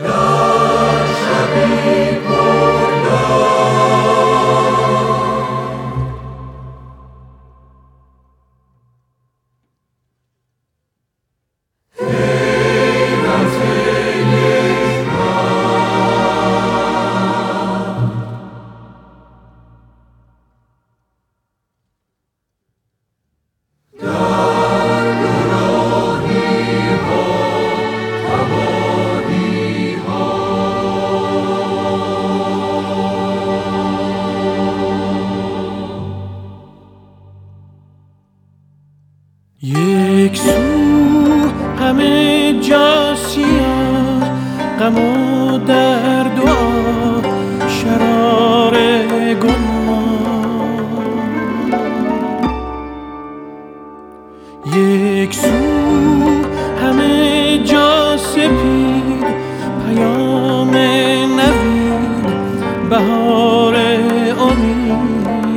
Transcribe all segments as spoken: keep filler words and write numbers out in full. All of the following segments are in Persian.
یک سو همه جا سیاه، غم و درد و آه، شرار گناه. یک سو همه جا سپید، پیام نوید، بهار امید.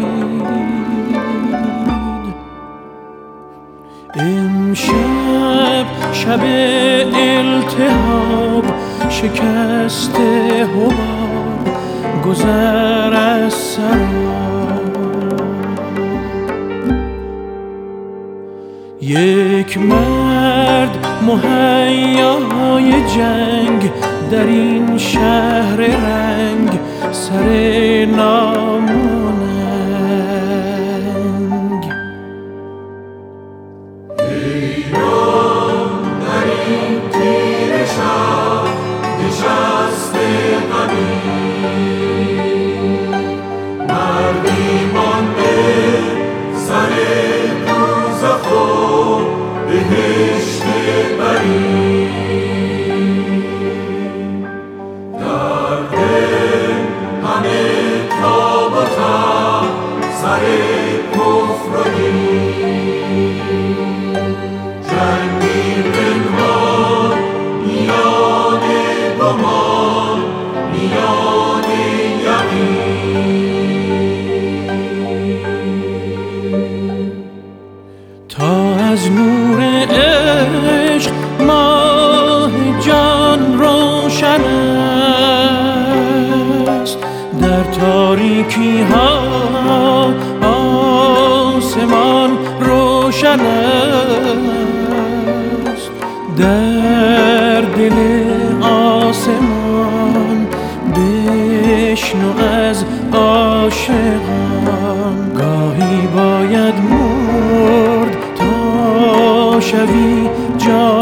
امشب شب التهاب، شکست حباب، گذر از سراب. یک مرد مهیای جنگ در این شهر رنگ، سر ناموننگ. ایران در این تیره شب نشسته غمی، مردی مانده سر دوزخ و بهشت بری. در دل همه تاب و تب، سر کفر و دین، جنگی پنهان میان گمان، میان یقین. تا از نور عشق ماه جان روشن است، در تاریکی ها آسمان روشن است. در دل آسمان بشنو از عاشقان، گاهی باید مرد تا شوی جان.